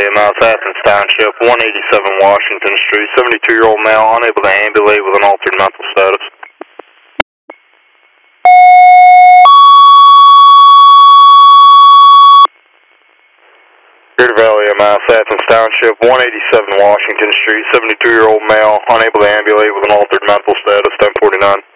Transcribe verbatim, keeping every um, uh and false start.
Valley, Mouth Athens Township, one eighty-seven Washington Street, seventy-two-year-old male unable to ambulate with an altered mental status. Greater Valley, Mouth Athens Township, one eighty-seven Washington Street, seventy-two-year-old male unable to ambulate with an altered mental status, ten forty-nine.